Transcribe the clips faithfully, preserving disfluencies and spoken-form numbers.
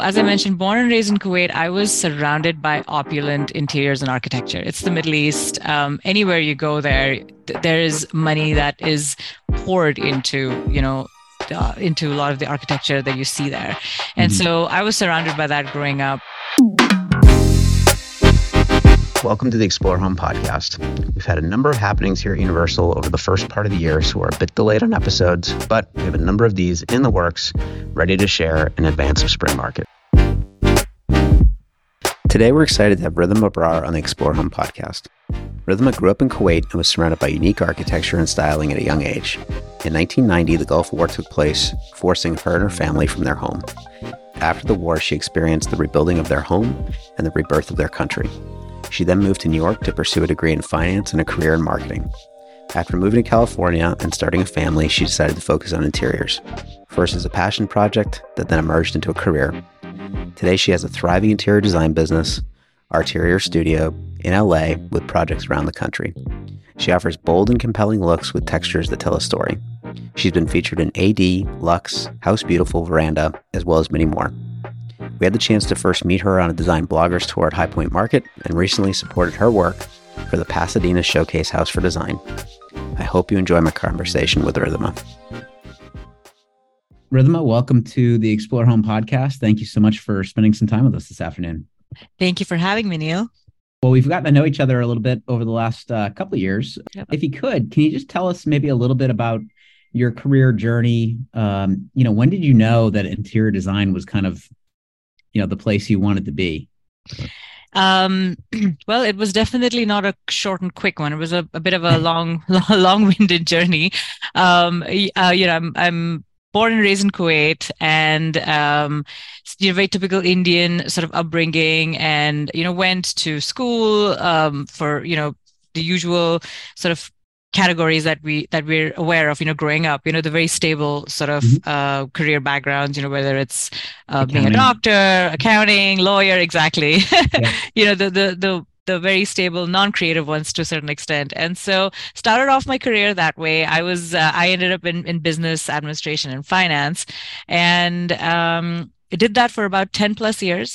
As I mentioned, born and raised in Kuwait, I was surrounded by opulent interiors and architecture. It's the Middle East. Um, anywhere you go there, th- there is money that is poured into, you know, uh, into a lot of the architecture that you see there. And Mhm. so I was surrounded by that growing up. Welcome to the Explore Home podcast. We've had a number of happenings here at Universal over the first part of the year, so we're a bit delayed on episodes, but we have a number of these in the works, ready to share in advance of spring market. Today, we're excited to have Rhythm Abrar on the Explore Home podcast. Rhythm grew up in Kuwait and was surrounded by unique architecture and styling at a young age. In nineteen ninety, the Gulf War took place, forcing her and her family from their home. After the war, she experienced the rebuilding of their home and the rebirth of their country. She then moved to New York to pursue a degree in finance and a career in marketing. After moving to California and starting a family, she decided to focus on interiors, first as a passion project that then emerged into a career. Today, she has a thriving interior design business, Arterior Studio, in L A with projects around the country. She offers bold and compelling looks with textures that tell a story. She's been featured in A D, Luxe, House Beautiful, Veranda, as well as many more. We had the chance to first meet her on a design bloggers tour at High Point Market and recently supported her work for the Pasadena Showcase House for Design. I hope you enjoy my conversation with Ridhima. Ridhima, welcome to the Explore Home podcast. Thank you so much for spending some time with us this afternoon. Thank you for having me, Neil. Well, we've gotten to know each other a little bit over the last uh, couple of years. Yep. If you could, can you just tell us maybe a little bit about your career journey? Um, you know, when did you know that interior design was kind of, you know, the place you wanted to be? Um, well, it was definitely not a short and quick one. It was a, a bit of a long, long-winded journey. Um, uh, you know, I'm, I'm born and raised in Kuwait, and um, you know, very typical Indian sort of upbringing, and you know, went to school um, for you know the usual sort of categories that we that we're aware of, you know, growing up, you know, the very stable sort of mm-hmm. uh, career backgrounds, you know, whether it's uh, being a doctor, accounting, lawyer, exactly, yeah. you know, the the the the very stable, non-creative ones to a certain extent. And so started off my career that way. I was uh, I ended up in in business administration and finance, and um, I did that for about ten plus years.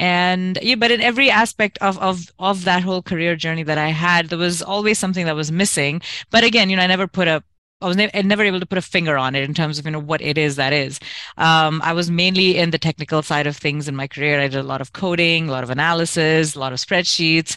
And yeah, but in every aspect of, of, of that whole career journey that I had, there was always something that was missing. But again, you know, I never put a, I was ne- never able to put a finger on it in terms of, you know, what it is that is. Um, I was mainly in the technical side of things in my career. I did a lot of coding, a lot of analysis, a lot of spreadsheets.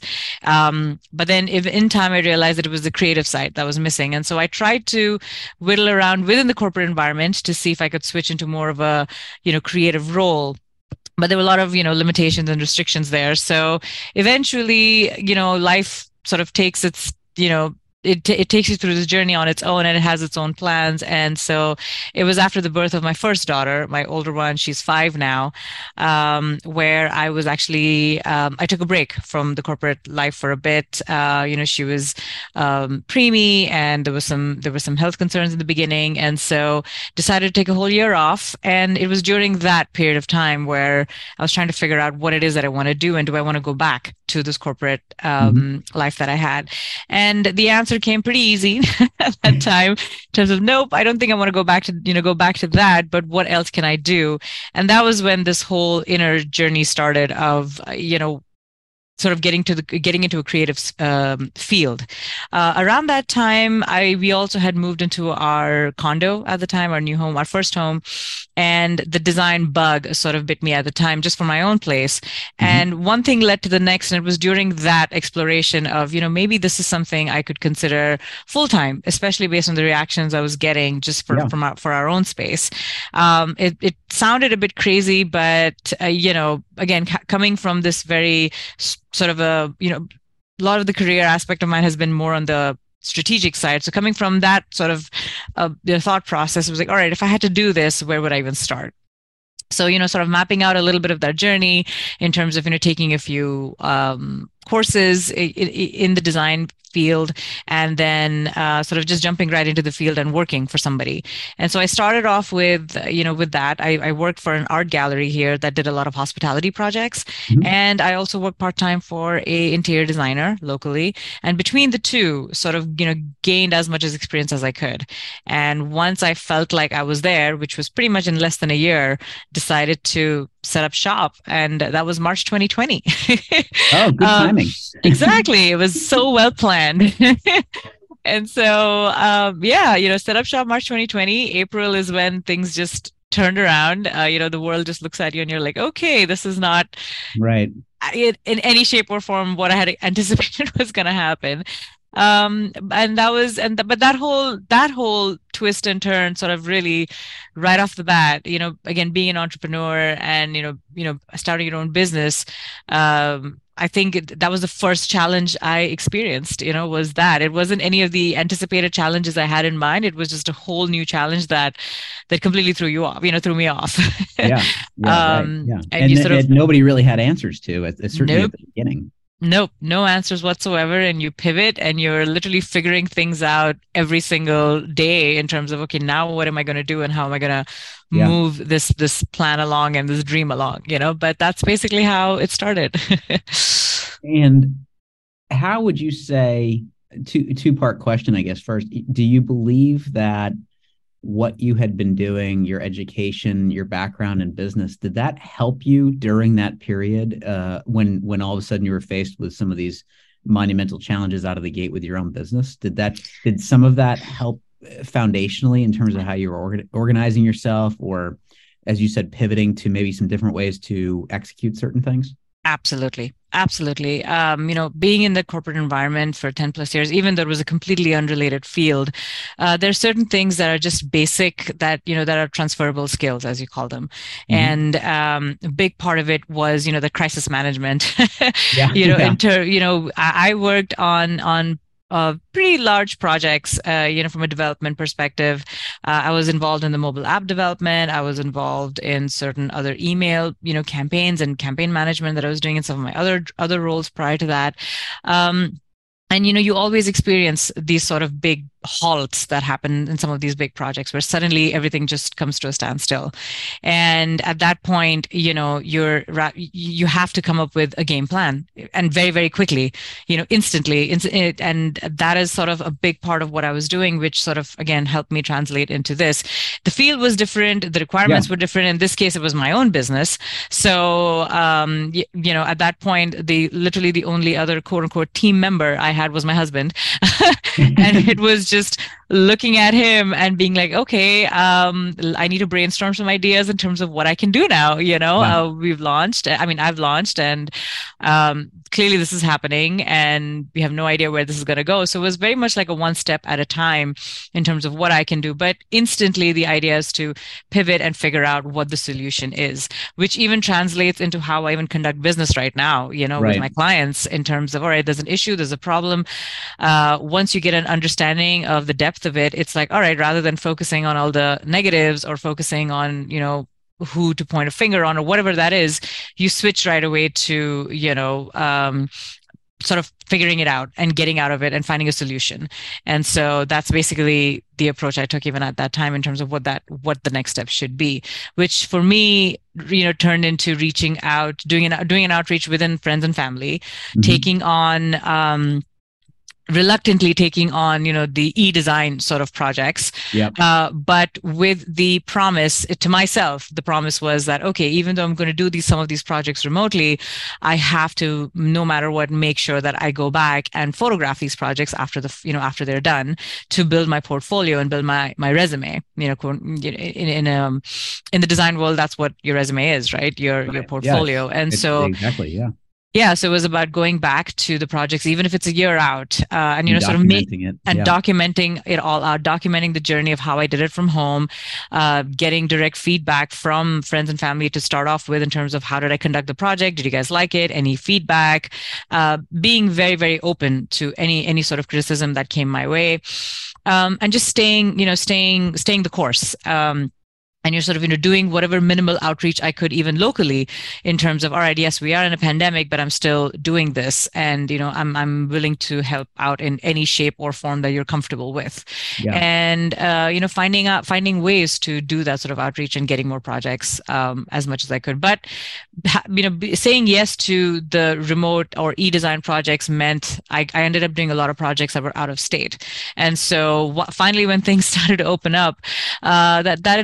Um, but then if in time, I realized that it was the creative side that was missing. And so I tried to whittle around within the corporate environment to see if I could switch into more of a, you know, creative role. But there were a lot of, you know, limitations and restrictions there. So eventually, you know, life sort of takes its, you know, It t- it takes you through this journey on its own, and it has its own plans. And so it was after the birth of my first daughter, my older one, she's five now, um, where I was actually, um, I took a break from the corporate life for a bit. Uh, you know, she was um, preemie, and there was some, there were some health concerns in the beginning. And so decided to take a whole year off. And it was during that period of time where I was trying to figure out what it is that I want to do, and do I want to go back to this corporate um, mm-hmm. life that I had? And the answer came pretty easy at that time in terms of, nope, I don't think I want to go back to, you know, go back to that, but what else can I do? And that was when this whole inner journey started of, you know, sort of getting to the getting into a creative um, field. Uh, around that time, I we also had moved into our condo at the time, our new home, our first home, and the design bug sort of bit me at the time, just for my own place. Mm-hmm. And one thing led to the next, and it was during that exploration of, you know, maybe this is something I could consider full time, especially based on the reactions I was getting just for yeah. from our, for our own space. Um, it it sounded a bit crazy, but uh, you know, again, c- coming from this very sort of a, you know, a lot of the career aspect of mine has been more on the strategic side. So coming from that sort of uh, the thought process, it was like, all right, if I had to do this, where would I even start? So, you know, sort of mapping out a little bit of that journey in terms of, you know, taking a few um, courses in, in the design field, and then uh, sort of just jumping right into the field and working for somebody. And so I started off with, you know, with that. I, I worked for an art gallery here that did a lot of hospitality projects. Mm-hmm. And I also worked part-time for a interior designer locally. And between the two, sort of, you know, gained as much as experience as I could. And once I felt like I was there, which was pretty much in less than a year, decided to set up shop, and that was March twenty twenty. Oh, good um, timing. Exactly. It was so well planned. And so, um, yeah, you know, set up shop March twenty twenty. April is when things just turned around. Uh, you know, the world just looks at you and you're like, okay, this is not right in, in any shape or form what I had anticipated was going to happen. Um, and that was, and the, but that whole, that whole twist and turn sort of really right off the bat, you know, again, being an entrepreneur and, you know, you know, starting your own business, um, I think it, that was the first challenge I experienced, you know, was that it wasn't any of the anticipated challenges I had in mind. It was just a whole new challenge that, that completely threw you off, you know, threw me off. yeah. yeah, um, right. yeah. And, and, you th- sort of, and nobody really had answers to it, certainly nope. at the beginning. Nope, no answers whatsoever. And you pivot and you're literally figuring things out every single day in terms of, okay, now what am I going to do and how am I going to yeah. move this, this plan along and this dream along, you know, but that's basically how it started. And how would you say, two, two part question, I guess, first, do you believe that what you had been doing, your education, your background in business, did that help you during that period uh, when when all of a sudden you were faced with some of these monumental challenges out of the gate with your own business? Did that did some of that help foundationally in terms of how you were orga- organizing yourself, or, as you said, pivoting to maybe some different ways to execute certain things? Absolutely. Absolutely. Um, you know, being in the corporate environment for ten plus years, even though it was a completely unrelated field, uh, there are certain things that are just basic that, you know, that are transferable skills, as you call them. Mm-hmm. And um, a big part of it was, you know, the crisis management. yeah. You know, yeah. inter, you know, I, I worked on, on Uh, pretty large projects, uh, you know, from a development perspective. Uh, I was involved in the mobile app development. I was involved in certain other email, you know, campaigns and campaign management that I was doing in some of my other other roles prior to that. Um, and, you know, you always experience these sort of big halts that happen in some of these big projects where suddenly everything just comes to a standstill. And at that point, you know, you're, you have to come up with a game plan, and very, very quickly, you know, instantly. And that is sort of a big part of what I was doing, which sort of, again, helped me translate into this. The field was different. The requirements yeah. were different. In this case, it was my own business. So, um, you, you know, at that point, the literally the only other quote unquote team member I had was my husband. And it was just looking at him and being like, okay, um, I need to brainstorm some ideas in terms of what I can do now. You know, yeah. uh, we've launched, I mean, I've launched, and um, clearly this is happening and we have no idea where this is going to go. So it was very much like a one step at a time in terms of what I can do. But instantly the idea is to pivot and figure out what the solution is, which even translates into how I even conduct business right now, you know, right. with my clients, in terms of, all right, there's an issue, there's a problem. Uh, once you get an understanding of the depth of it, it's like, all right, rather than focusing on all the negatives or focusing on, you know, who to point a finger on or whatever that is, you switch right away to, you know, um, sort of figuring it out and getting out of it and finding a solution. And so that's basically the approach I took even at that time in terms of what that, what the next step should be, which for me, you know, turned into reaching out, doing an, doing an outreach within friends and family, mm-hmm. taking on, um, reluctantly taking on, you know, the e-design sort of projects. Yep. Uh, but with the promise to myself, the promise was that, okay, even though I'm going to do these, some of these projects remotely, I have to, no matter what, make sure that I go back and photograph these projects after the, you know, after they're done, to build my portfolio and build my, my resume. You know, in, in, um, in the design world, that's what your resume is, right? Your, right. your portfolio. Yes. And it's, so exactly. Yeah. Yeah, so it was about going back to the projects, even if it's a year out, uh, and you know, sort of making it and yeah. documenting it all out, documenting the journey of how I did it from home, uh, getting direct feedback from friends and family to start off with in terms of how did I conduct the project, did you guys like it, any feedback, uh, being very, very open to any any sort of criticism that came my way, um, and just staying, you know, staying staying the course. Um, And you're sort of, you know, doing whatever minimal outreach I could even locally in terms of, all right, yes, we are in a pandemic, but I'm still doing this. And, you know, I'm I'm willing to help out in any shape or form that you're comfortable with. Yeah. And, uh, you know, finding out, finding ways to do that sort of outreach and getting more projects um, as much as I could. But, you know, saying yes to the remote or e-design projects meant I, I ended up doing a lot of projects that were out of state. And so wh- finally, when things started to open up, uh, that, that, that brought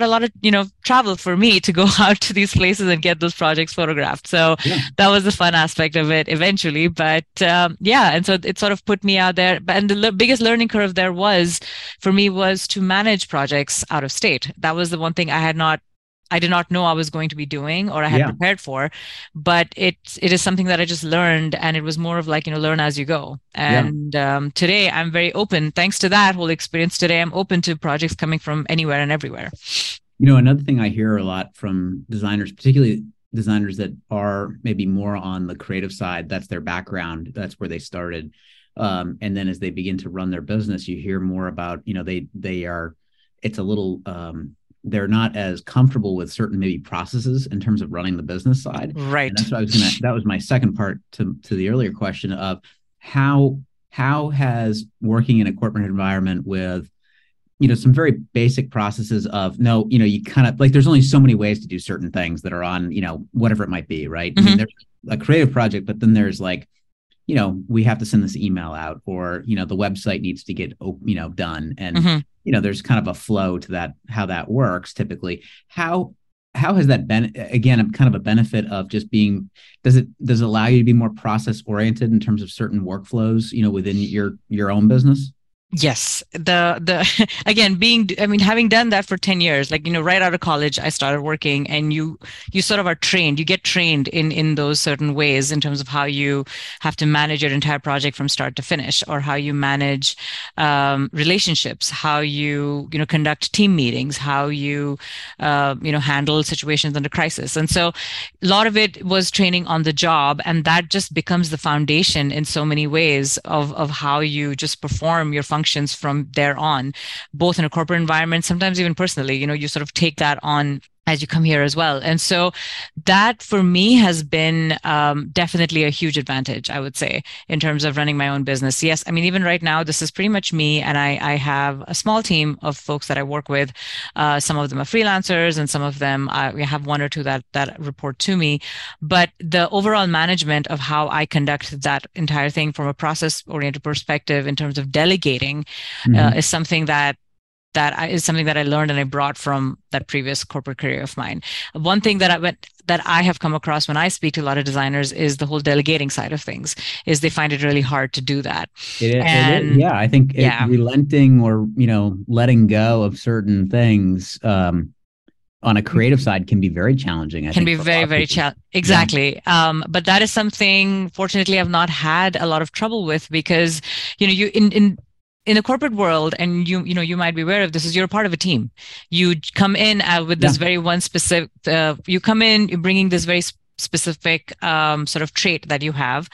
not a lot of, you know, travel for me to go out to these places and get those projects photographed. So yeah. that was the fun aspect of it eventually. But um, yeah, and so it sort of put me out there. And the l- biggest learning curve there was, for me, was to manage projects out of state. That was the one thing I had not I did not know I was going to be doing or I had yeah. prepared for, but it it is something that I just learned, and it was more of like, you know, learn as you go. And yeah. um, today I'm very open, thanks to that whole experience. Today I'm open to projects coming from anywhere and everywhere. You know, another thing I hear a lot from designers, particularly designers that are maybe more on the creative side, that's their background, that's where they started. Um, and then as they begin to run their business, you hear more about, you know, they they are, it's a little, um, they're not as comfortable with certain maybe processes in terms of running the business side. Right. And that's what I was gonna, that was my second part to, to the earlier question of how, how has working in a corporate environment with, you know, some very basic processes of no, you know, you kind of like, there's only so many ways to do certain things that are on, you know, whatever it might be. Right. Mm-hmm. I mean, there's a creative project, but then there's like, you know, we have to send this email out, or, you know, the website needs to get, you know, done. And, mm-hmm. you know, there's kind of a flow to that, how that works typically. How, how has that been, again, kind of a benefit of just being, does it, does it allow you to be more process oriented in terms of certain workflows, you know, within your, your own business? Yes. The, the, again, being, I mean, having done that for ten years, like, you know, right out of college, I started working, and you, you sort of are trained, you get trained in, in those certain ways in terms of how you have to manage your entire project from start to finish, or how you manage, um, relationships, how you, you know, conduct team meetings, how you, uh, you know, handle situations under crisis. And so a lot of it was training on the job, and that just becomes the foundation in so many ways of, of how you just perform your function functions from there on, both in a corporate environment, sometimes even personally. You know, you sort of take that on as you come here as well. And so that for me has been um, definitely a huge advantage, I would say, in terms of running my own business. Yes, I mean, even right now, this is pretty much me, and I, I have a small team of folks that I work with. Uh, some of them are freelancers, and some of them, I we have one or two that, that report to me. But the overall management of how I conduct that entire thing from a process-oriented perspective in terms of delegating mm-hmm. uh, is something that that is something that I learned and I brought from that previous corporate career of mine. One thing that I went, that I have come across when I speak to a lot of designers is the whole delegating side of things, is they find it really hard to do that. It is, and, it is, yeah, I think it, yeah. relenting or, you know, letting go of certain things um, on a creative side can be very challenging. I can think, be very, very challenging. Exactly. Yeah. Um, but that is something, fortunately, I've not had a lot of trouble with, because, you know, you in, in, in the corporate world, and you you know you might be aware of this, is you're part of a team. You come in uh, with this yeah. very one specific. Uh, you come in, you're bringing this very sp- specific um, sort of trait that you have.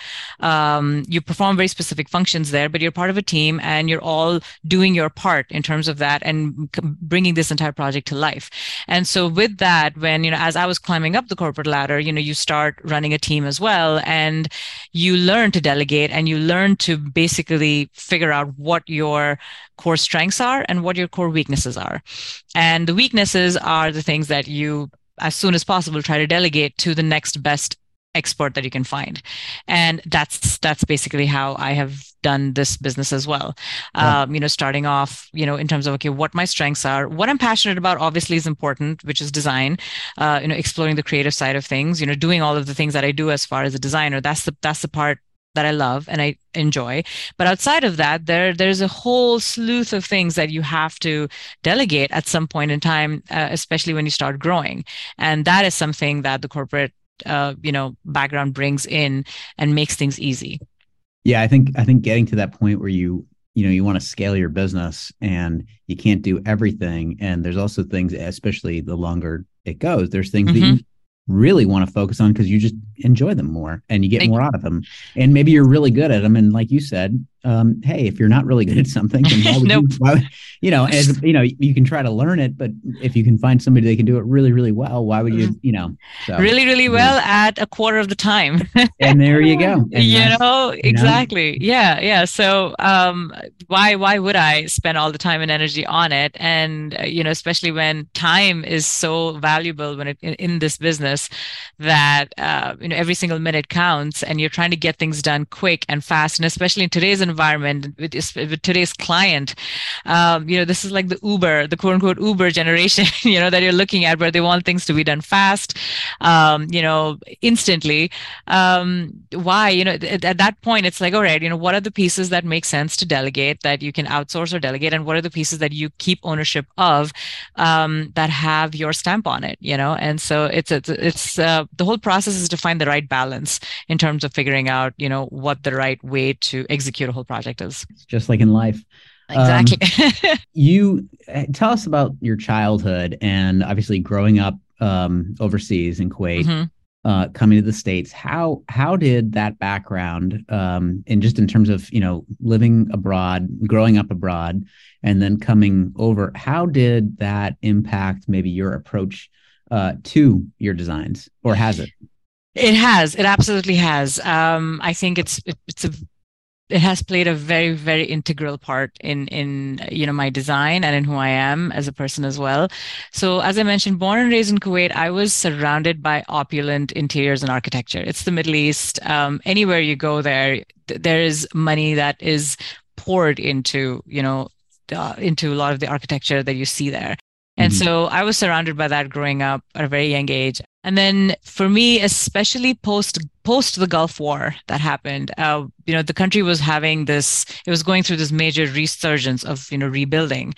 Um, you perform very specific functions there, but you're part of a team, and you're all doing your part in terms of that, and c- bringing this entire project to life. And so with that, when, you know, as I was climbing up the corporate ladder, you know, you start running a team as well, and you learn to delegate, and you learn to basically figure out what your core strengths are and what your core weaknesses are. And the weaknesses are the things that you, as soon as possible, try to delegate to the next best expert that you can find. And that's that's basically how I have done this business as well. Yeah. Um, you know, starting off, you know, in terms of, okay, what my strengths are, what I'm passionate about obviously is important, which is design, uh, you know, exploring the creative side of things, you know, doing all of the things that I do as far as a designer. That's the that's the part that I love and I enjoy. But outside of that, there there's a whole slew of things that you have to delegate at some point in time, uh, especially when you start growing. And that is something that the corporate, uh, you know, background brings in and makes things easy. Yeah, I think I think getting to that point where you you know you want to scale your business and you can't do everything, and there's also things, especially the longer it goes, there's things mm-hmm. that you really want to focus on because you just enjoy them more and you get more out of them, and maybe you're really good at them. And like you said, um, hey, if you're not really good at something, then why would nope. you, why, you know, as you know, you can try to learn it, but if you can find somebody that can do it really, really well, why would you, you know, so, really, really well yeah. at a quarter of the time. And there you go. And you know, exactly. You know? Yeah. Yeah. So, um, why, why would I spend all the time and energy on it? And, uh, you know, especially when time is so valuable when it, in, in this business that, uh, you know, every single minute counts, and you're trying to get things done quick and fast. And especially in today's environment, with, with today's client, um, you know, this is like the Uber, the quote unquote Uber generation, you know, that you're looking at, where they want things to be done fast, um, you know, instantly. Um, why, you know, at, at that point, it's like, all right, you know, what are the pieces that make sense to delegate, that you can outsource or delegate, and what are the pieces that you keep ownership of, um, that have your stamp on it, you know? And so it's, it's, it's uh, the whole process is to find the right balance in terms of figuring out, you know, what the right way to execute a whole project is. Just like in life. Exactly. Um, you tell us about your childhood and obviously growing up um, overseas in Kuwait, mm-hmm. uh, coming to the States. How how did that background, um, and just in terms of, you know, living abroad, growing up abroad, and then coming over, how did that impact maybe your approach uh, to your designs, or has it? It has. It absolutely has. Um, I think it's it, it's a it has played a very, very integral part in, in, you know, my design and in who I am as a person as well. So as I mentioned, born and raised in Kuwait, I was surrounded by opulent interiors and architecture. It's the Middle East. Um, anywhere you go there, th- there is money that is poured into, you know, uh, into a lot of the architecture that you see there. And mm-hmm. so I was surrounded by that growing up at a very young age. And then for me, especially post post the Gulf War that happened, uh, you know, the country was having this, it was going through this major resurgence of, you know, rebuilding.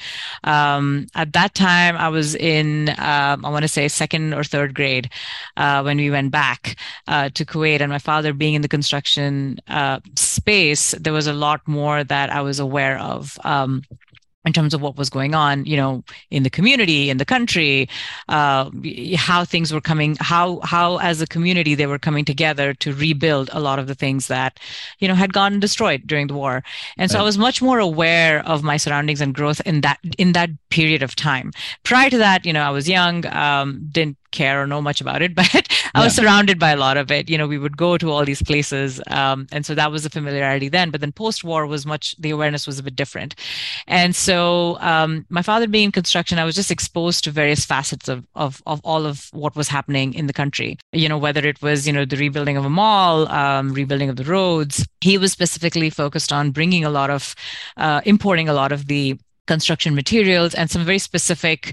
Um, at that time, I was in, um, I want to say second or third grade uh, when we went back uh, to Kuwait. And my father being in the construction uh, space, there was a lot more that I was aware of. Um, in terms of what was going on, you know, in the community, in the country, uh, how things were coming, how, how as a community, they were coming together to rebuild a lot of the things that, you know, had gotten destroyed during the war. And so right. I was much more aware of my surroundings and growth in that, in that period of time. Prior to that, you know, I was young, um, didn't care or know much about it, but I yeah. was surrounded by a lot of it. You know, we would go to all these places. Um, and so that was a familiarity then, but then post-war was much, the awareness was a bit different. And so um, my father being in construction, I was just exposed to various facets of, of, of all of what was happening in the country. You know, whether it was, you know, the rebuilding of a mall, um, rebuilding of the roads. He was specifically focused on bringing a lot of, uh, importing a lot of the construction materials and some very specific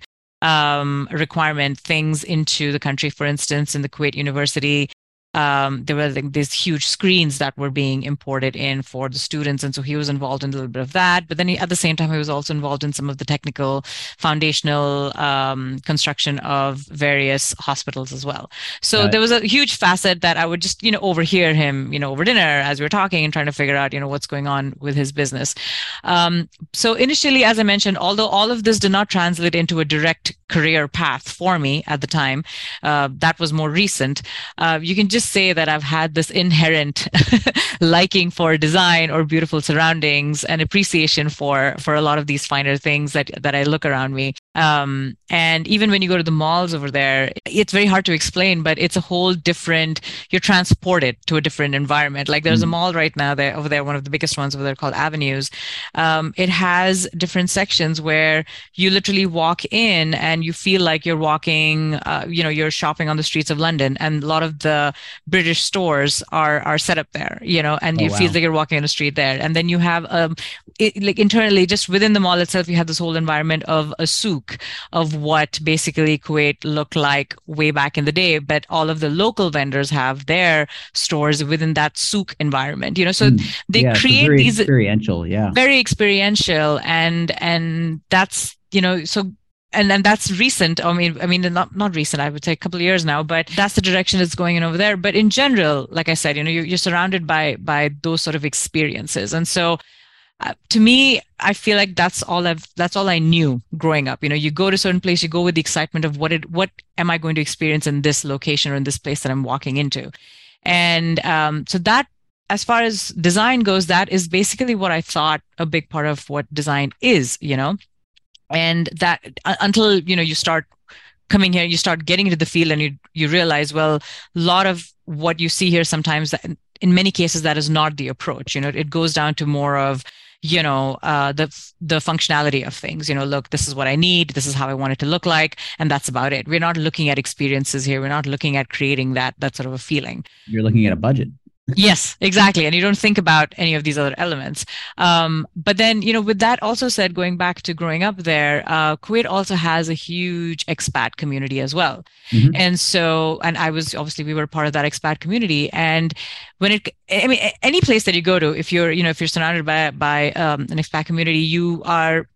um, requirement things into the country. For instance, in the Kuwait University, um, there were like these huge screens that were being imported in for the students. And so he was involved in a little bit of that. But then he, at the same time, he was also involved in some of the technical foundational um, construction of various hospitals as well. So right. there was a huge facet that I would just, you know, overhear him, you know, over dinner as we were talking and trying to figure out, you know, what's going on with his business. Um, so initially, as I mentioned, although all of this did not translate into a direct career path for me at the time, uh, that was more recent. Uh, you can just say that I've had this inherent liking for design or beautiful surroundings and appreciation for for a lot of these finer things that that I look around me. Um, and even when you go to the malls over there, it's very hard to explain, but it's a whole different, you're transported to a different environment. Like there's mm. a mall right now there over there, one of the biggest ones over there called Avenues. Um, it has different sections where you literally walk in and you feel like you're walking, uh, you know, you're shopping on the streets of London, and a lot of the British stores are are set up there, you know, and oh, you wow. feel like you're walking on the street there. And then you have, um, it, like internally, just within the mall itself, you have this whole environment of a souk, of what basically Kuwait looked like way back in the day, but all of the local vendors have their stores within that souk environment, you know, so mm. they yeah, create very these experiential, yeah, very experiential, and and that's, you know, so. And and that's recent. I mean, I mean, not not recent. I would say a couple of years now. But that's the direction it's going in over there. But in general, like I said, you know, you're, you're surrounded by by those sort of experiences. And so, uh, to me, I feel like that's all I've that's all I knew growing up. You know, you go to a certain place, you go with the excitement of what it what am I going to experience in this location or in this place that I'm walking into, and um, so that. As far as design goes, that is basically what I thought a big part of what design is. You know. And that uh, until, you know, you start coming here, you start getting into the field and you you realize, well, a lot of what you see here sometimes, that in many cases, that is not the approach. You know, it goes down to more of, you know, uh, the the functionality of things. You know, look, this is what I need. This is how I want it to look like, and that's about it. We're not looking at experiences here. We're not looking at creating that that sort of a feeling. You're looking at a budget. Yes, exactly. And you don't think about any of these other elements. Um, but then, you know, with that also said, going back to growing up there, uh, Kuwait also has a huge expat community as well. Mm-hmm. And so, and I was, obviously, we were part of that expat community. And when it, I mean, any place that you go to, if you're, you know, if you're surrounded by, by um, an expat community, you are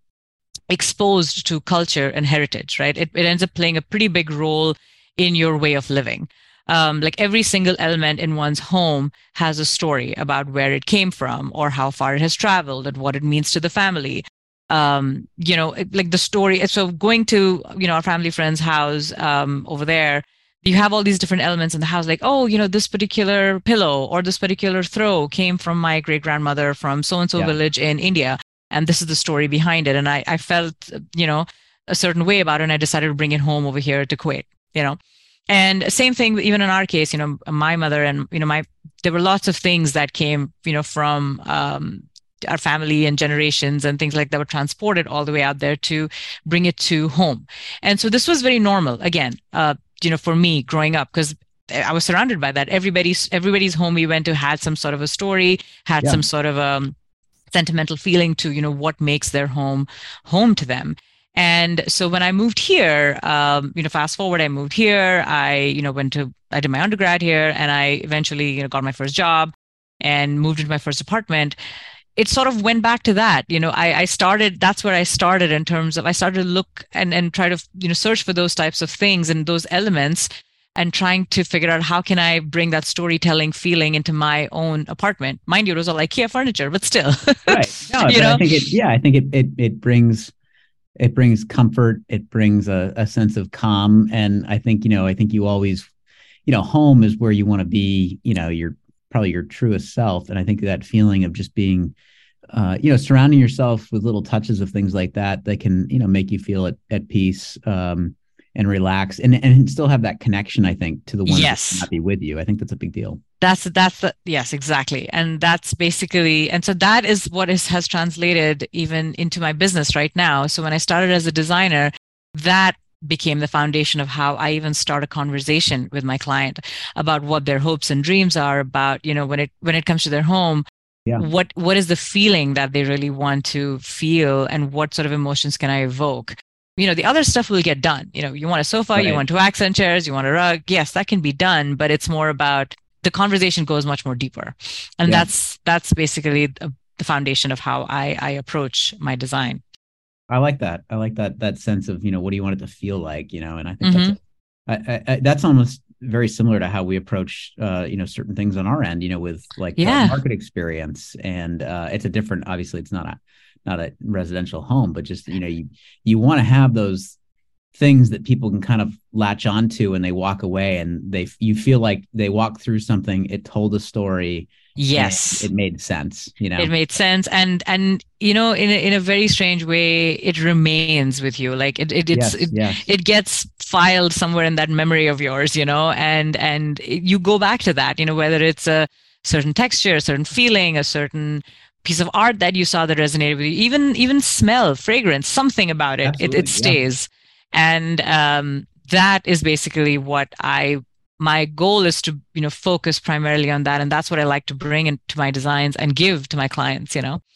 exposed to culture and heritage, right? It, it ends up playing a pretty big role in your way of living. Um, like every single element in one's home has a story about where it came from or how far it has traveled and what it means to the family. Um, you know, it, like the story. So going to, you know, our family friend's house um, over there, you have all these different elements in the house, like, oh, you know, this particular pillow or this particular throw came from my great grandmother from so-and-so yeah. village in India. And this is the story behind it. And I, I felt, you know, a certain way about it. And I decided to bring it home over here to Kuwait, you know. And same thing, even in our case, you know, my mother and, you know, my, there were lots of things that came, you know, from um, our family and generations and things like that were transported all the way out there to bring it to home. And so this was very normal, again, uh, you know, for me growing up, because I was surrounded by that. Everybody's, everybody's home we went to had some sort of a story, had yeah. some sort of a sentimental feeling to, you know, what makes their home home to them. And so when I moved here, um, you know, fast forward, I moved here. I, you know, went to, I did my undergrad here, and I eventually, you know, got my first job and moved into my first apartment. It sort of went back to that, you know, I, I started, that's where I started in terms of, I started to look and, and try to, you know, search for those types of things and those elements and trying to figure out how can I bring that storytelling feeling into my own apartment. Mind you, it was all IKEA furniture, but still. Right. No, you know? I think it, yeah, I think it, it, it brings, It brings comfort. It brings a, a sense of calm. And I think, you know, I think you always, you know, home is where you want to be, you know, you're probably your truest self. And I think that feeling of just being, uh, you know, surrounding yourself with little touches of things like that, that can, you know, make you feel at, at peace um, and relax and, and still have that connection, I think, to the ones yes. that be with you. I think that's a big deal. That's, that's the, yes, exactly. And that's basically, and so that is what is, has translated even into my business right now. So when I started as a designer, that became the foundation of how I even start a conversation with my client about what their hopes and dreams are about, you know, when it, when it comes to their home, yeah. what, what is the feeling that they really want to feel and what sort of emotions can I evoke? You know, the other stuff will get done. You know, you want a sofa, right. you want two accent chairs, you want a rug. Yes, that can be done, but it's more about the conversation goes much more deeper. And yeah. that's, that's basically the, the foundation of how I, I approach my design. I like that. I like that, that sense of, you know, what do you want it to feel like, you know, and I think mm-hmm. that's, a, I, I, that's almost very similar to how we approach, uh, you know, certain things on our end, you know, with like yeah. market experience. And uh, it's a different, obviously it's not a, not a residential home, but just, you know, you, you want to have those things that people can kind of latch onto and they walk away and they, you feel like they walk through something. It told a story. Yes. It made sense, you know, it made sense. And, and, you know, in a, in a very strange way, it remains with you. Like it, it, it's, yes, it, yes. it gets filed somewhere in that memory of yours, you know, and, and it, you go back to that, you know, whether it's a certain texture, a certain feeling, a certain piece of art that you saw that resonated with you, even, even smell, fragrance, something about it, it, it stays. Yeah. And um, that is basically what I, my goal is to, you know, focus primarily on that. And that's what I like to bring into my designs and give to my clients, you know.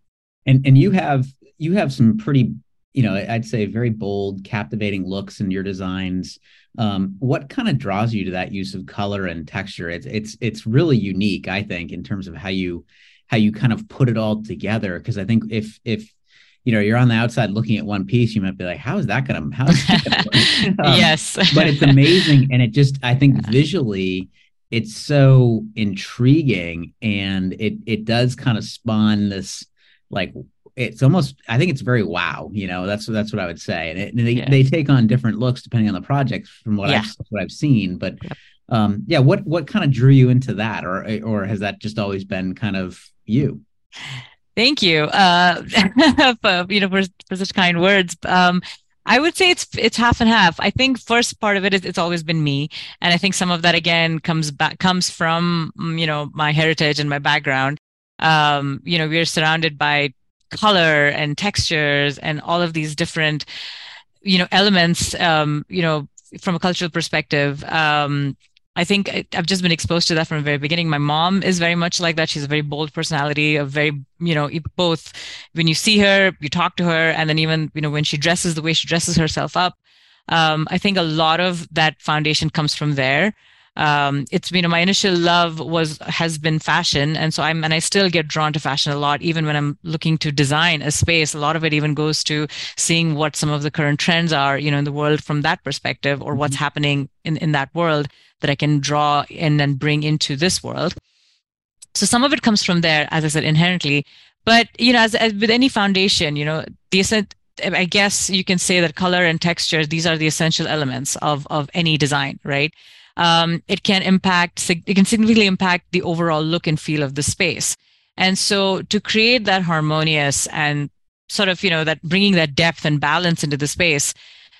And and you have, you have some pretty, you know, I'd say very bold, captivating looks in your designs. Um, what kind of draws you to that use of color and texture? It's, it's, it's really unique, I think, in terms of how you, how you kind of put it all together. Because I think if, if, you know, you're on the outside looking at one piece, you might be like, how is that going to, how is that going to work? um, yes. But it's amazing. And it just, I think visually, it's so intriguing and it, it does kind of spawn this, like, it's almost, I think it's very wow, you know, that's, that's what I would say. And, it, and they, yeah. they take on different looks depending on the project from what yeah. I've, what I've seen, but yep. um, yeah, what, what kind of drew you into that? Or, or has that just always been kind of you? Thank you, uh, for, you know, for, for such kind words. Um, I would say it's it's half and half. I think first part of it is it's always been me, and I think some of that again comes back comes from you know my heritage and my background. Um, you know, we're surrounded by color and textures and all of these different, you know, elements, um, you know, from a cultural perspective. Um, I think I, I've just been exposed to that from the very beginning. My mom is very much like that. She's a very bold personality, a very, you know, both when you see her, you talk to her, and then even, you know, when she dresses, the way she dresses herself up. Um, I think a lot of that foundation comes from there. Um, it's, you know, my initial love was, has been fashion. And so I'm, and I still get drawn to fashion a lot, even when I'm looking to design a space. A lot of it even goes to seeing what some of the current trends are, you know, in the world from that perspective, or what's happening in, in that world that I can draw in and bring into this world. So some of it comes from there, as I said, inherently. But, you know, as, as with any foundation, you know, the I guess you can say that color and texture, these are the essential elements of, of any design, right? Um, it can impact, it can significantly impact the overall look and feel of the space. And so to create that harmonious and sort of, you know, that bringing that depth and balance into the space,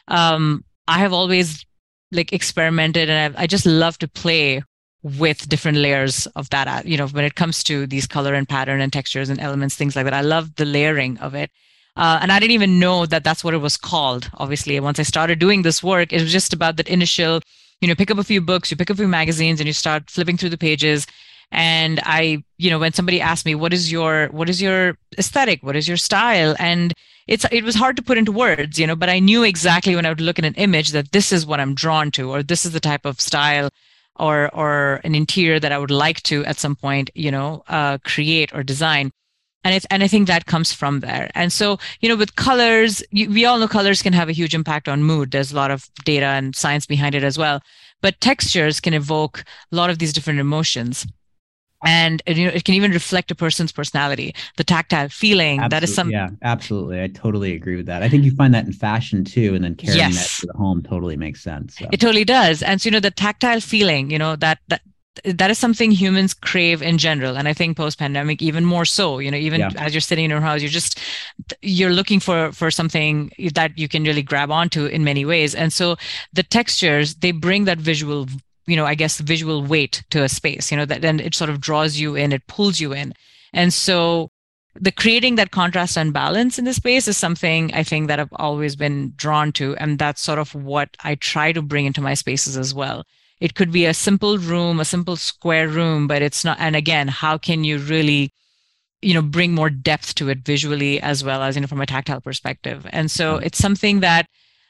um, I have always like experimented, and I've, I just love to play with different layers of that, you know, when it comes to these color and pattern and textures and elements, things like that. I love the layering of it. Uh, and I didn't even know that that's what it was called. Obviously, once I started doing this work, it was just about that initial, you know, pick up a few books, you pick up a few magazines, and you start flipping through the pages. And I, you know, when somebody asked me, what is your, what is your aesthetic? What is your style? And it's, it was hard to put into words, you know, but I knew exactly when I would look at an image that this is what I'm drawn to, or this is the type of style or, or an interior that I would like to at some point, you know, uh, create or design. And it's, and I think that comes from there. And so, you know, with colors, you, we all know colors can have a huge impact on mood. There's a lot of data and science behind it as well. But textures can evoke a lot of these different emotions. And, you know, it can even reflect a person's personality, the tactile feeling. Absolutely. That is something. Yeah, absolutely. I totally agree with that. I think you find that in fashion too, and then carrying yes. that to the home totally makes sense. So. It totally does. And so, you know, the tactile feeling, you know, that, that, that is something humans crave in general. And I think post-pandemic, even more so, you know, even yeah. as you're sitting in your house, you're just, you're looking for, for something that you can really grab onto in many ways. And so the textures, they bring that visual, you know, I guess visual weight to a space, you know, that then it sort of draws you in, it pulls you in. And so the creating that contrast and balance in the space is something I think that I've always been drawn to. And that's sort of what I try to bring into my spaces as well. It could be a simple room, a simple square room, but it's not. And again, how can you really, you know, bring more depth to it visually as well as, you know, from a tactile perspective? And so it's something that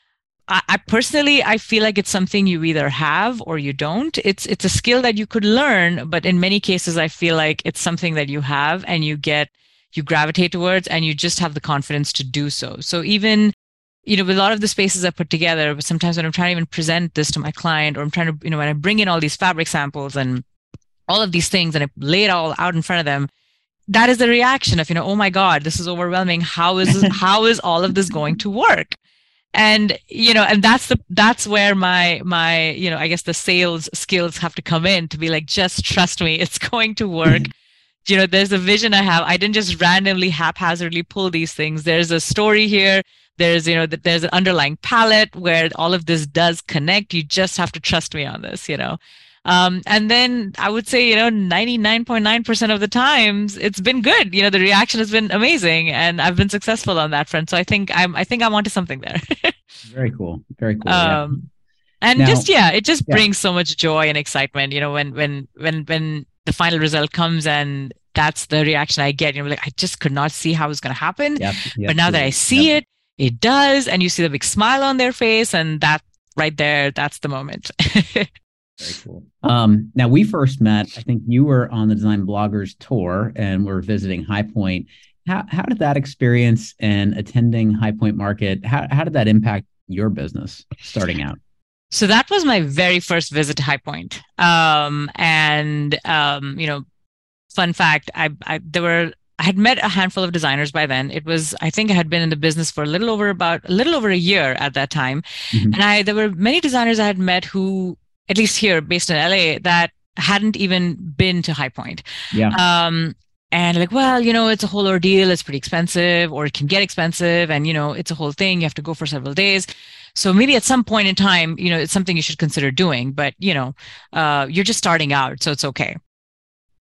I, I personally, I feel like it's something you either have or you don't. It's, it's a skill that you could learn, but in many cases, I feel like it's something that you have and you get, you gravitate towards, and you just have the confidence to do so. So even, you know, with a lot of the spaces I put together, but sometimes when I'm trying to even present this to my client, or I'm trying to, you know, when I bring in all these fabric samples and all of these things and I lay it all out in front of them, that is the reaction of, you know, oh my God, this is overwhelming. How is, how is all of this going to work? And, you know, and that's the, that's where my, my, you know, I guess the sales skills have to come in to be like, just trust me, it's going to work. You know, there's a vision I have. I didn't just randomly haphazardly pull these things. There's a story here. There's, you know, there's an underlying palette where all of this does connect. You just have to trust me on this, you know. Um, and then I would say, you know, ninety-nine point nine percent of the times it's been good. You know, the reaction has been amazing and I've been successful on that front. So I think I'm, I think I'm onto something there. Very cool. Very cool. Um, yeah. And now, just, yeah, it just yeah. brings so much joy and excitement, you know, when, when, when, when the final result comes and that's the reaction I get, you know, like, I just could not see how it was going to happen. Yep, yep, but now that I see yep. it, it does. And you see the big smile on their face, and that right there, that's the moment. Very cool. Um, now we first met, I think you were on the Design Bloggers tour and we're visiting High Point. How, how did that experience and attending High Point Market, how, how did that impact your business starting out? So that was my very first visit to High Point. Um, and, um, you know, fun fact, I, I, there were, I had met a handful of designers by then. It was, I think I had been in the business for a little over about, a little over a year at that time. Mm-hmm. And I, there were many designers I had met who, at least here based in L A, that hadn't even been to High Point. Yeah. Um, and like, well, you know, it's a whole ordeal. It's pretty expensive, or it can get expensive. And, you know, it's a whole thing. You have to go for several days. So maybe at some point in time, you know, it's something you should consider doing, but, you know, uh, you're just starting out, so it's okay.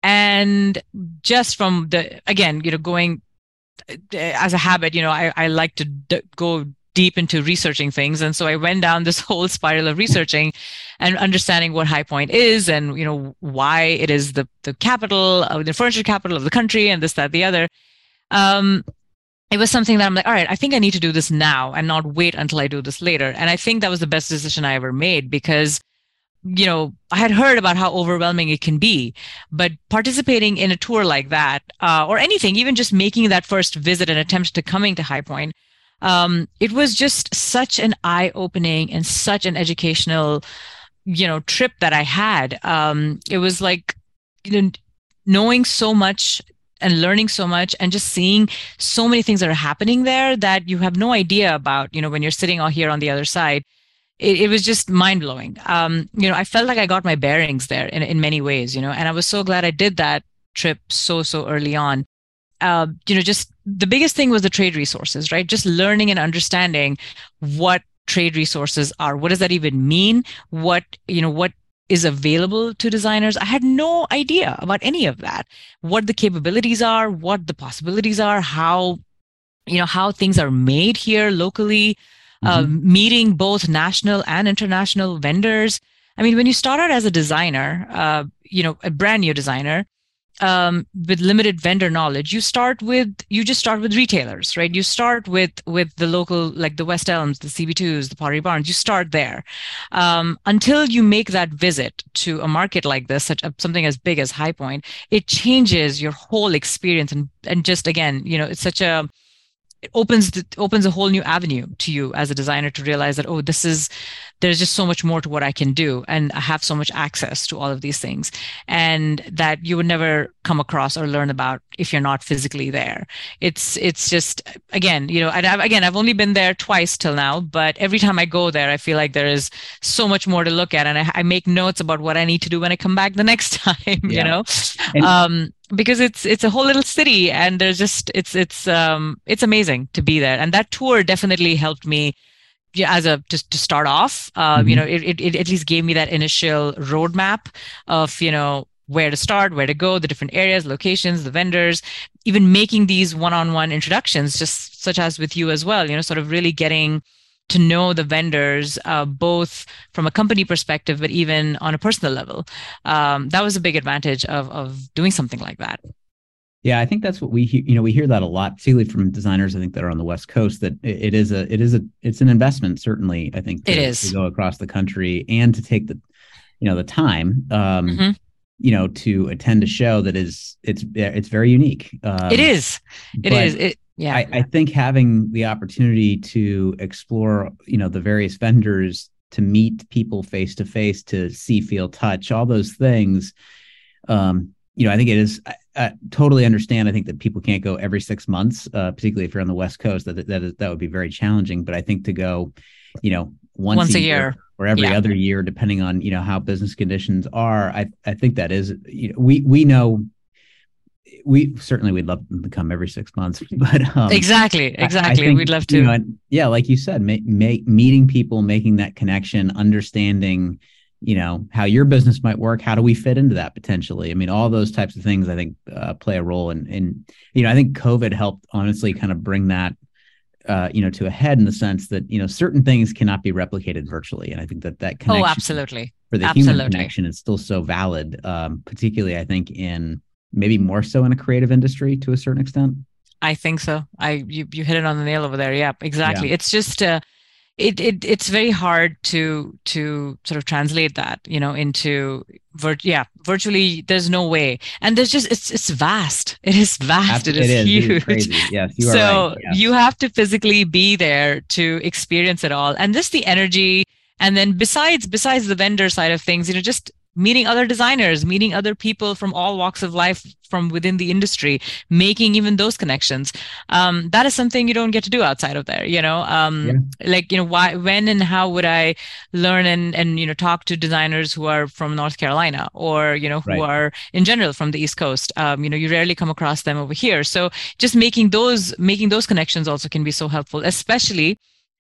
And just from the, again, you know, going as a habit, you know, I, I like to d- go deep into researching things. And so I went down this whole spiral of researching and understanding what High Point is and, you know, why it is the, the capital of the furniture capital of the country and this, that, the other. Um, it was something that I'm like, all right, I think I need to do this now and not wait until I do this later. And I think that was the best decision I ever made because, you know, I had heard about how overwhelming it can be, but participating in a tour like that, uh, or anything, even just making that first visit and attempt to coming to High Point, um, it was just such an eye-opening and such an educational, you know, trip that I had. Um, it was like, you know, knowing so much and learning so much and just seeing so many things that are happening there that you have no idea about, you know, when you're sitting out here on the other side. It, it was just mind-blowing. Um, you know, I felt like I got my bearings there in, in many ways, you know, and I was so glad I did that trip so, so early on. Uh, you know, just the biggest thing was the trade resources, right? Just learning and understanding what trade resources are. What does that even mean? What, you know, what is available to designers? I had no idea about any of that. What the capabilities are, what the possibilities are, how, you know, how things are made here locally. Uh, mm-hmm. Meeting both national and international vendors. I mean, when you start out as a designer, uh, you know, a brand new designer um, with limited vendor knowledge, you start with, you just start with retailers, right? You start with with the local, like the West Elms, the C B twos, the Pottery Barns. You start there um, until you make that visit to a market like this, such a, something as big as High Point. It changes your whole experience, and and just again, you know, it's such a it opens the, opens a whole new avenue to you as a designer to realize that, oh, this is, there's just so much more to what I can do. And I have so much access to all of these things, and that you would never come across or learn about if you're not physically there. It's, it's just, again, you know, and I've, again, I've only been there twice till now, but every time I go there, I feel like there is so much more to look at. And I, I make notes about what I need to do when I come back the next time, yeah. you know? And- um, because it's it's a whole little city, and there's just it's it's um it's amazing to be there, and that tour definitely helped me as a just to start off. Um, mm-hmm. You know, it, it it at least gave me that initial roadmap of, you know, where to start, where to go, the different areas, locations, the vendors, even making these one-on-one introductions, just such as with you as well. You know, sort of really getting to know the vendors, uh, both from a company perspective, but even on a personal level. Um, that was a big advantage of of doing something like that. Yeah, I think that's what we hear. You know, we hear that a lot, particularly from designers, I think, that are on the West Coast, that it, it is a, it is a, it's an investment, certainly, I think, to, it is. to go across the country and to take the, you know, the time, um, mm-hmm. you know, to attend a show that is, it's, it's very unique. Um, it is. It is. It, Yeah, I, I think having the opportunity to explore, you know, the various vendors, to meet people face to face, to see, feel, touch, all those things, um, you know, I think it is. I, I totally understand. I think that people can't go every six months, uh, particularly if you're on the West Coast. That that is, that would be very challenging. But I think to go, you know, once, once a, a year, year or every yeah. other year, depending on, you know, how business conditions are, I I think that is, you know, we we know. We certainly we'd love them to come every six months, but um, exactly, exactly, I, I think, we'd love to. You know, yeah, like you said, make, make meeting people, making that connection, understanding, you know, how your business might work. How do we fit into that potentially? I mean, all those types of things, I think, uh, play a role. And and you know, I think COVID helped honestly kind of bring that, uh, you know, to a head in the sense that, you know, certain things cannot be replicated virtually, and I think that that connection, oh, absolutely, for the absolutely. human connection, is still so valid, um, particularly I think in. Maybe more so in a creative industry to a certain extent. I think so. I you you hit it on the nail over there. Yeah, exactly. Yeah. It's just uh, it it it's very hard to to sort of translate that, you know, into vir- yeah, virtually there's no way. And there's just it's it's vast. It is vast. It is, it is huge. It is crazy. Yes, you are so right. Yes. You have to physically be there to experience it all. And just the energy, and then besides besides the vendor side of things, you know, just meeting other designers, meeting other people from all walks of life from within the industry, making even those connections. Um, that is something you don't get to do outside of there, you know, um, yeah. like, you know, why, when and how would I learn and, and, you know, talk to designers who are from North Carolina or, you know, who right. are in general from the East Coast? Um, you know, you rarely come across them over here. So just making those, making those connections also can be so helpful, especially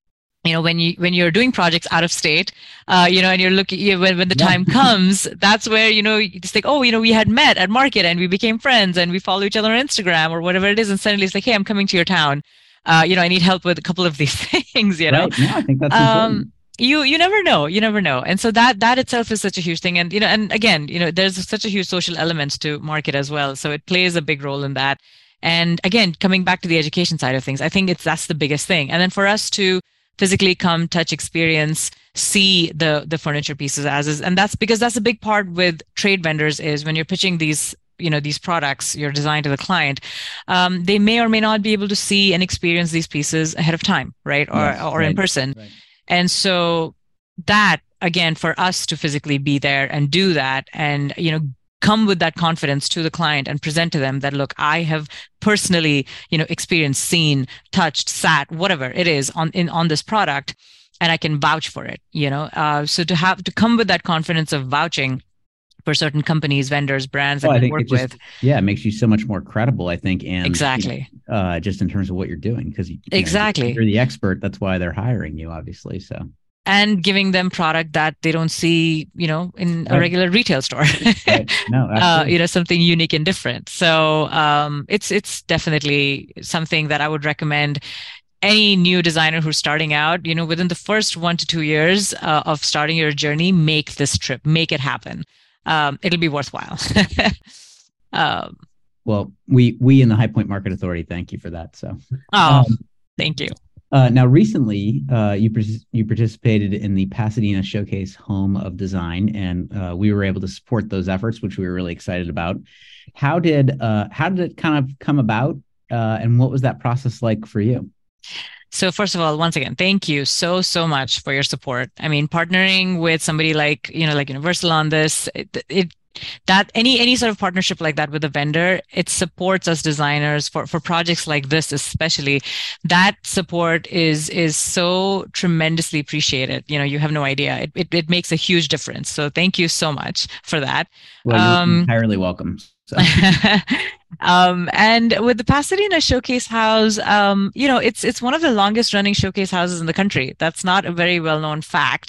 you know, when you when you're doing projects out of state, uh, you know, and you're looking you, when when the Yeah. time comes, that's where you know you just think, oh, you know, we had met at market and we became friends and we follow each other on Instagram or whatever it is, and suddenly it's like, hey, I'm coming to your town. Uh, you know, I need help with a couple of these things. You know, Right. No, I think that's um, important. you you never know, you never know, and so that that itself is such a huge thing, and you know, and again, you know, there's such a huge social element to market as well, so it plays a big role in that. And again, coming back to the education side of things, I think it's that's the biggest thing, and then for us to physically come, touch, experience, see the the furniture pieces as is. And that's because that's a big part with trade vendors is when you're pitching these, you know, these products, your design to the client, um, they may or may not be able to see and experience these pieces ahead of time, right? Or Yes, or right, in person. right. And so that, again, for us to physically be there and do that and, you know, come with that confidence to the client and present to them that, look, I have personally, you know, experienced, seen, touched, sat, whatever it is on in on this product, and I can vouch for it, you know. Uh, so to have to come with that confidence of vouching for certain companies, vendors, brands that Well, I we think work it just, with. yeah, it makes you so much more credible, I think. And Exactly. you know, uh, just in terms of what you're doing, because you know, Exactly. you're the expert. That's why they're hiring you, obviously. So. And giving them product that they don't see, you know, in Right. a regular retail store. Right. No, uh, absolutely. you know, something unique and different. So um, it's it's definitely something that I would recommend any new designer who's starting out. You know, within the first one to two years uh, of starting your journey, make this trip, make it happen. Um, it'll be worthwhile. um, well, we we in the High Point Market Authority thank you for that. So, oh, um, thank you. Uh, now, recently, uh, you you participated in the Pasadena Showcase Home of Design, and uh, we were able to support those efforts, which we were really excited about. How did uh, how did it kind of come about, uh, and what was that process like for you? So first of all, once again, thank you so, so much for your support. I mean, partnering with somebody like, you know, like Universal on this, it, it that any any sort of partnership like that with a vendor, it supports us designers for for projects like this, especially. That support is is so tremendously appreciated. You know, you have no idea. It it, it makes a huge difference. So thank you so much for that. Well, you're um, entirely welcome. So. um, and with the Pasadena Showcase House, um, you know, it's it's one of the longest running showcase houses in the country. That's not a very well known fact,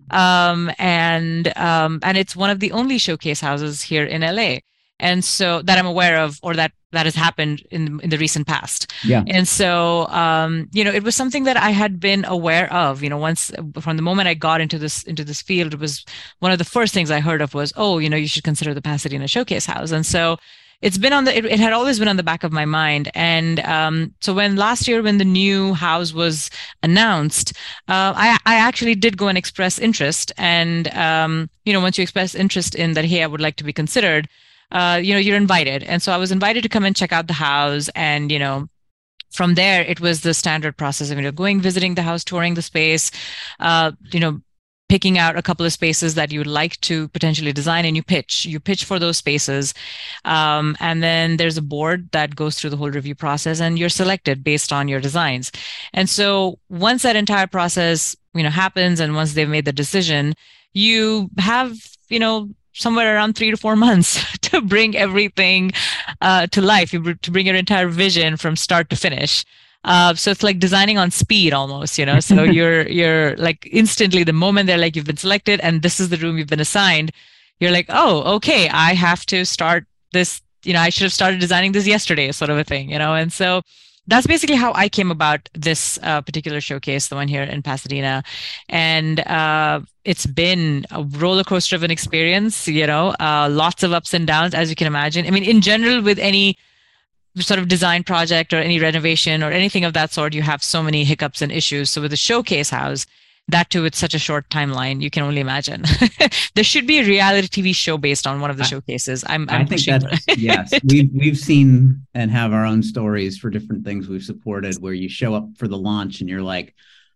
um, and um, and it's one of the only showcase houses here in L A. And so that I'm aware of, or that that has happened in in the recent past. Yeah. And so, um, you know, it was something that I had been aware of. You know, once from the moment I got into this into this field, it was one of the first things I heard of was, oh, you know, you should consider the Pasadena Showcase House. And so it's been on the it, it had always been on the back of my mind. And um, so when last year when the new house was announced, uh, I I actually did go and express interest. And um, you know, once you express interest in that, hey, I would like to be considered. Uh, you know, you're invited. And so I was invited to come and check out the house. And, you know, from there, it was the standard process of, you know, going, visiting the house, touring the space, uh, you know, picking out a couple of spaces that you would like to potentially design, and you pitch. You pitch for those spaces. Um, and then there's a board that goes through the whole review process, and you're selected based on your designs. And so once that entire process, you know, happens, and once they've made the decision, you have, you know, somewhere around three to four months to bring everything uh, to life, you, to bring your entire vision from start to finish. Uh, so it's like designing on speed almost, you know, so you're, you're like instantly the moment they're like, you've been selected and this is the room you've been assigned. You're like, oh, okay, I have to start this, you know, I should have started designing this yesterday, sort of a thing, you know? And so that's basically how I came about this uh, particular showcase, the one here in Pasadena. And uh, it's been a roller coaster of an experience, you know, uh, lots of ups and downs, as you can imagine. I mean, in general, with any sort of design project or any renovation or anything of that sort, you have so many hiccups and issues. So with the showcase house, that too, with such a short timeline, you can only imagine. There should be a reality T V show based on one of the showcases. I'm, I'm I think that's, yes, we've, we've seen and have our own stories for different things we've supported where you show up for the launch and you're like,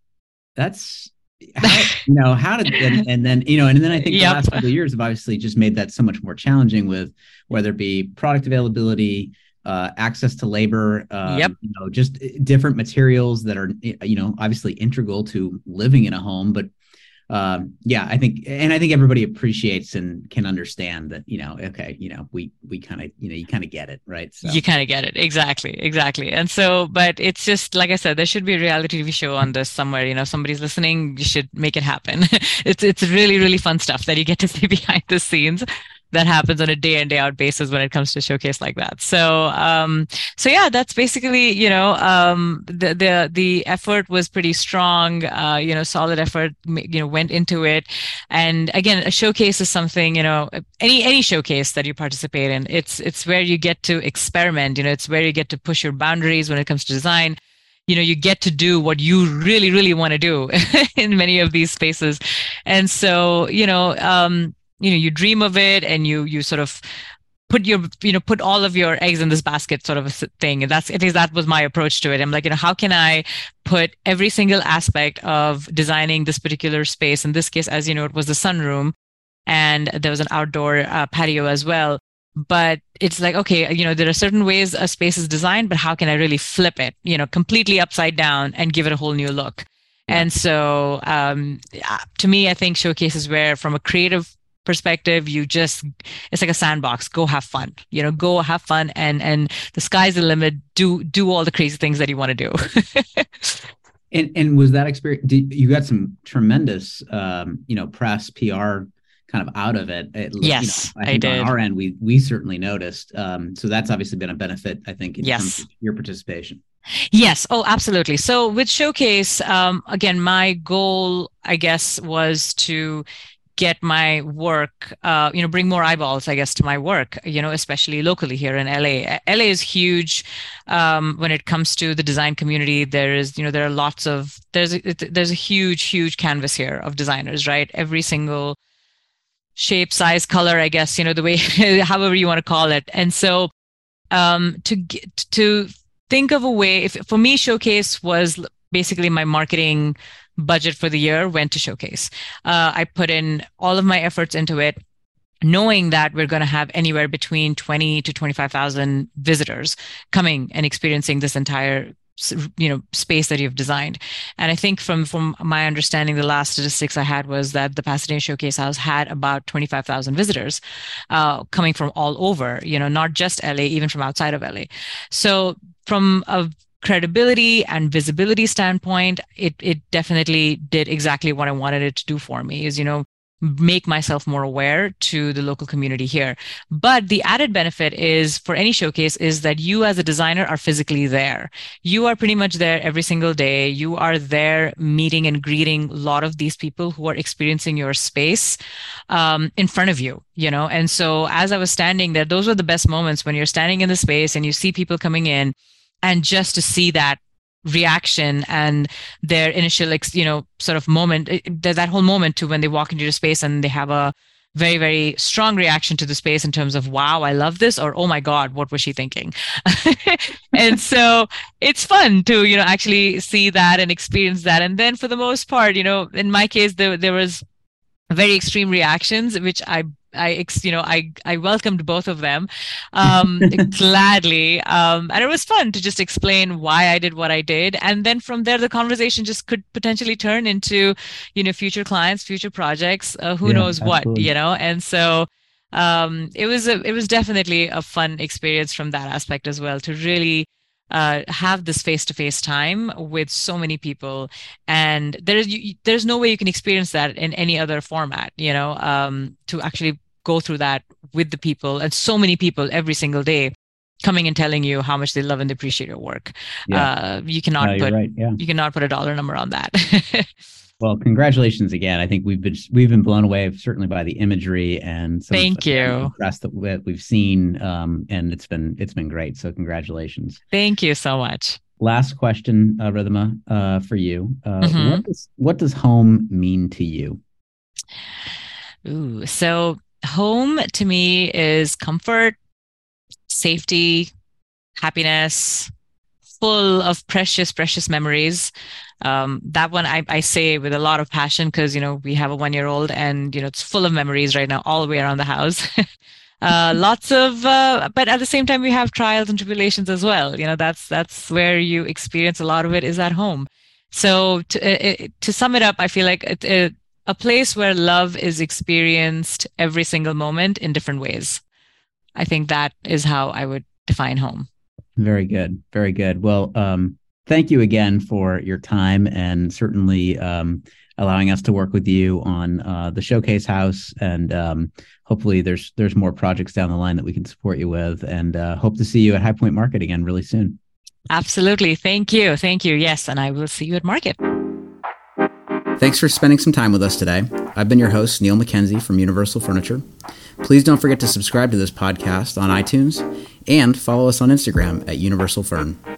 that's, how, you know, how did, and, and then, you know, and then I think yep. the last couple of years have obviously just made that so much more challenging with whether it be product availability, uh, access to labor, um, yep. you know, just different materials that are, you know, obviously integral to living in a home, but um, yeah, I think, and I think everybody appreciates and can understand that, you know, okay, you know, we, we kind of, you know, you kind of get it, right? So. You kind of get it. Exactly. Exactly. And so, but it's just, like I said, there should be a reality T V show on this somewhere, you know, somebody's listening, you should make it happen. it's, it's really, really fun stuff that you get to see behind the scenes that happens on a day in, day out basis when it comes to a showcase like that. So, um, so yeah, that's basically, you know, um, the, the, the effort was pretty strong, uh, you know, solid effort, you know, went into it. And again, a showcase is something, you know, any, any showcase that you participate in, it's, it's where you get to experiment, you know, it's where you get to push your boundaries when it comes to design. You know, you get to do what you really, really want to do in many of these spaces. And so, you know, um, you know, you dream of it and you, you sort of put your, you know, put all of your eggs in this basket sort of a thing. And that's, at least that was my approach to it. I'm like, you know, how can I put every single aspect of designing this particular space? In this case, as you know, it was the sunroom and there was an outdoor uh, patio as well. But it's like, okay, you know, there are certain ways a space is designed, but how can I really flip it, you know, completely upside down and give it a whole new look? Yeah. And so um, to me, I think showcases where from a creative perspective, you just, it's like a sandbox, go have fun, you know, go have fun and, and the sky's the limit, do, do all the crazy things that you want to do. and, and was that experience, did, you got some tremendous, um, you know, press, P R kind of out of it. it yes, you know, I, think I did. On our end, we, we certainly noticed. Um, so that's obviously been a benefit, I think, in yes. terms of your participation. Yes. Oh, absolutely. So with Showcase, um, again, my goal, I guess, was to get my work, uh, you know, bring more eyeballs, I guess, to my work, you know, especially locally here in L A. L A is huge um, when it comes to the design community. There is, you know, there are lots of, there's a, there's a huge, huge canvas here of designers, right? Every single shape, size, color, I guess, you know, the way, however you want to call it. And so um, to get, to think of a way, if for me, Showcase was basically my marketing budget for the year went to Showcase. Uh, I put in all of my efforts into it, knowing that we're going to have anywhere between twenty to twenty-five thousand visitors coming and experiencing this entire, you know, space that you've designed. And I think from, from my understanding, the last statistics I had was that the Pasadena Showcase House had about twenty-five thousand visitors uh, coming from all over, you know, not just L A, even from outside of L A. So from a credibility and visibility standpoint, it it definitely did exactly what I wanted it to do for me, is, you know, make myself more aware to the local community here. But the added benefit is for any showcase is that you as a designer are physically there. You are pretty much there every single day. You are there meeting and greeting a lot of these people who are experiencing your space um, in front of you, you know? And so as I was standing there, those were the best moments when you're standing in the space and you see people coming in. And just to see that reaction and their initial, you know, sort of moment, there's that whole moment to when they walk into your space and they have a very, very strong reaction to the space in terms of, wow, I love this, or, oh my God, what was she thinking? And so it's fun to, you know, actually see that and experience that. And then for the most part, you know, in my case, there, there was very extreme reactions, which I I, you know, I, I welcomed both of them um, gladly. Um, and it was fun to just explain why I did what I did. And then from there, the conversation just could potentially turn into, you know, future clients, future projects, uh, who yeah, knows absolutely. What, you know? And so um, it was a, it was definitely a fun experience from that aspect as well, to really Uh, have this face-to-face time with so many people, and there's you, there's no way you can experience that in any other format, you know, um, to actually go through that with the people, and so many people every single day coming and telling you how much they love and appreciate your work. Yeah. Uh, you cannot no, put right. yeah. you cannot put a dollar number on that. Well, congratulations again. I think we've been we've been blown away certainly by the imagery and some thank of the, you the rest that we've seen, um, and it's been it's been great. So congratulations. Thank you so much. Last question, uh, Ridhima, uh, for you. Uh, mm-hmm. What does what does home mean to you? Ooh, so home to me is comfort, safety, happiness, full of precious, precious memories. Um, that one I, I say with a lot of passion because, you know, we have a one-year-old and, you know, it's full of memories right now all the way around the house. uh, lots of, uh, but at the same time, we have trials and tribulations as well. You know, that's that's where you experience a lot of it is at home. So to, uh, to sum it up, I feel like it, it, a place where love is experienced every single moment in different ways. I think that is how I would define home. Very good. Very good. Well, um, thank you again for your time and certainly um, allowing us to work with you on uh, the Showcase House. And um, hopefully there's there's more projects down the line that we can support you with, and uh, hope to see you at High Point Market again really soon. Absolutely. Thank you. Thank you. Yes. And I will see you at Market. Thanks for spending some time with us today. I've been your host, Neil McKenzie from Universal Furniture. Please don't forget to subscribe to this podcast on iTunes and follow us on Instagram at Universal Furn.